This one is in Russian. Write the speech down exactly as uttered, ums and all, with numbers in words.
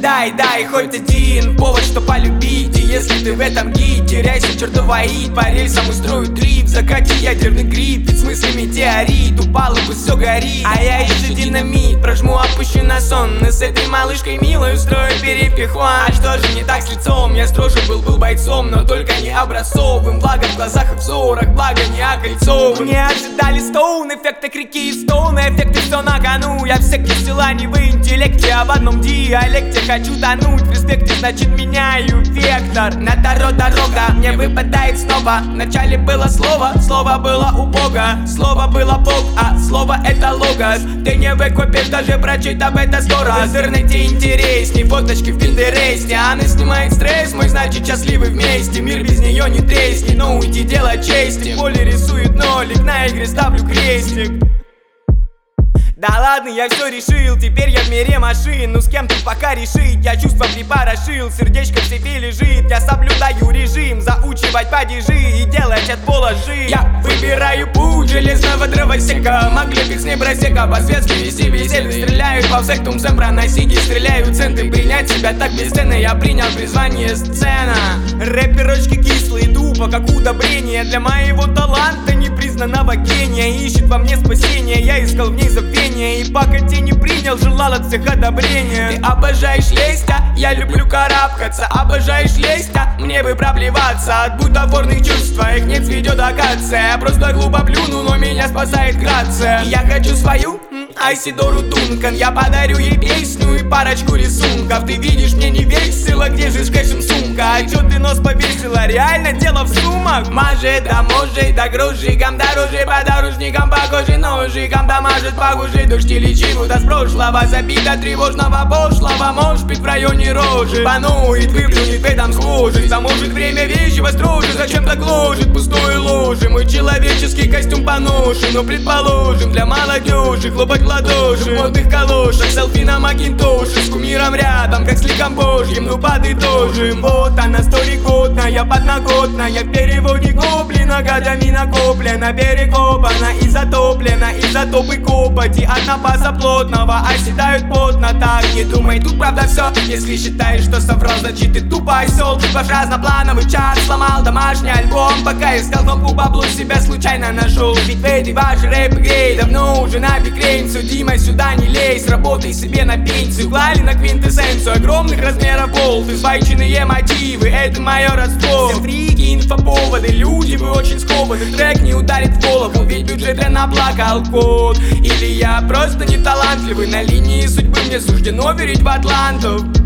Дай, дай хоть один повод, что полюбить. И если ты в этом гид, теряйся, чертова ид. По рельсам устрою дрифт, закати ядерный гриб. Ведь с мыслями метеорит, упал и пусть все горит. А я еще динамит, прожму, опущу на сон. И с этой малышкой милой устрою перепихон. А что же не так с лицом? Я строже был, был бойцом, но только не образцовым. Благо в глазах и взорах, благо не окольцовым. Не ожидали стоун, эффекты крики и стоуны, эффекты все на кону. Я в секте села не в интеллекте, а в одном диалекте. Хочу тонуть в респекте, значит меняю вектор. На таро дорога мне выпадает снова. Вначале было слово, слово было у Бога. Слово было Бог, а слово это логос. Ты не выкупишь, даже прочитав это сто раз. В интернете интересней, фоточки в Пинтересте. Она снимает стресс, мой значит счастливы вместе. Мир без нее не треснет, но уйти дело чести. Поле рисует нолик, на игре ставлю крестик. Да ладно, я все решил, теперь я в мире машин. Ну с кем тут пока решить, я чувства припорошил. Сердечко в себе лежит, я соблюдаю режим. Заучивать падежи и делать от пола жив. Я выбираю путь железного дровосека. Маглепик с небросека, по-светски вести веселье. Стреляют по сектум сэмпра, на сиги стреляют центы. Принять себя так бесценно, я принял призвание сцена. Рэперочки кислые, тупо как удобрение. Для моего таланта непризнанного гения. Ищет во мне спасение, я искал в ней забвение. И пока те не принял, желал от всех одобрения. Ты обожаешь лезть, а я люблю карабкаться. Обожаешь лезть, а мне бы проблеваться. От бутафорных чувств твоих нет сведет акация. Я просто глупо плюну, но меня спасает грация. Я хочу свою Айсидору Дункан. Я подарю ей песню и парочку рисунков. Ты видишь, мне не весело, где же скажем сумка? А чё ты нос повесила, реально дело в суммах? Может, да может, да грузчикам дороже, подорожникам похоже, ножикам да мажет похуже. Дождь или чего-то с прошлого, забита тревожного пошлого. Может быть в районе рожи панует, выплюнет в этом схожесть. А может время вещего строже, зачем-то гложет пустое ложе. Мой человеческий костюм поношен, но предположим для молодежи хлопать в ладоши в модных калошах, селфи на макинтоше. С кумиром рядом, как с ликом божьим, ну подытожим. Вот она сторикотная, подноготная, в переводе гоблина, годами накоплена, перекопана и затоплена, изотопы копоти от напаса плотного оседают плотно. Так не думай, тут правда все. Если считаешь, что соврал, значит ты тупо осел. Ваш разноплановый чат сломал домашний альбом. Пока искал кнопку бабло, себя случайно нашел. Ведь в этой вашей рэп-игре давно уже нафиг рейн. Судимой сюда не лезь, работай себе на пенсию. Клали на квинтэссенцию огромных размеров болты. Свайченные мотивы, это мое родство. Все фрики, инфоповоды, люди вы очень скованы. Трек не ударит в голову, ведь бюджет я наплакал код. Или я просто не талантливый, на линии судьбы мне суждено верить в атлантов.